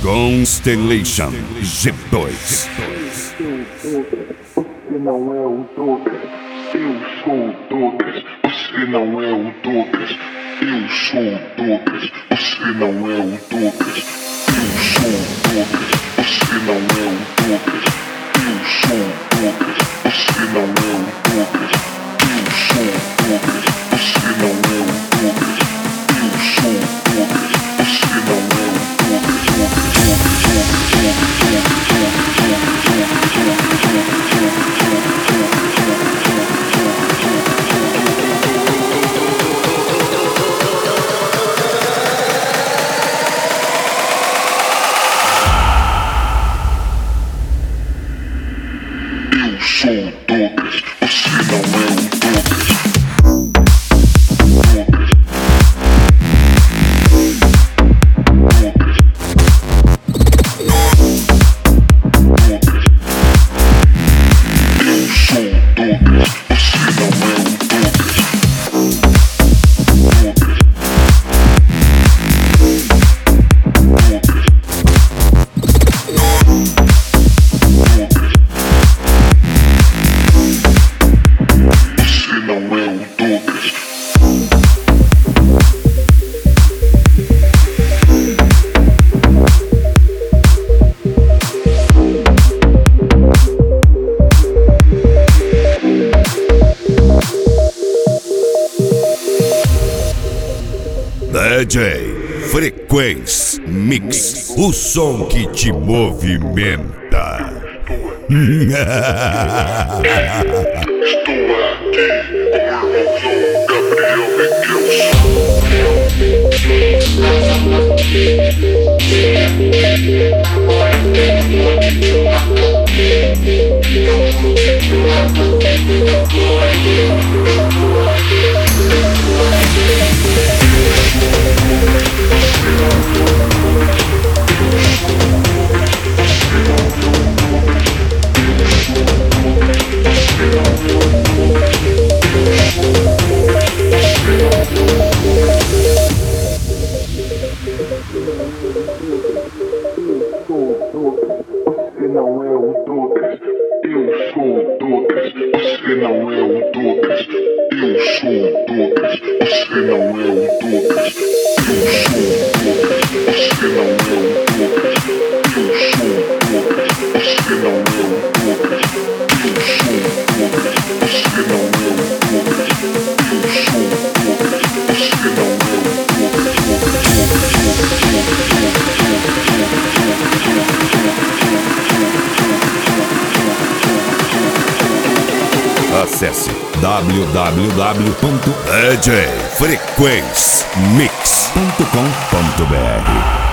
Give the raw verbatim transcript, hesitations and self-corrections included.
Constellation G dois. Você não é o Douglas, eu sou o Douglas. Você não é o Douglas, eu sou o Douglas. Você não é o Douglas, eu sou o Douglas. Você não é o Douglas, eu sou o Douglas. Você não é o Douglas, eu sou o Douglas. Você não é o Douglas, eu sou o Douglas. Você não é o Douglas. Eu sou o Douglas, você não é o Douglas. D J Frequência Mix, o som que te movimenta. Estou aqui com o irmãozão Gabriel Você não é o Douglas, eu sou o Douglas. Você não é o Douglas, eu sou o Douglas. Você não é o Douglas, eu sou o Douglas. Você não é o Douglas, eu sou o Douglas. Você não é o Douglas, eu sou o Douglas. Você não é o Douglas, eu sou o Douglas. Você não é o Douglas. Acesse w w w ponto d j frequência mix ponto com ponto b r.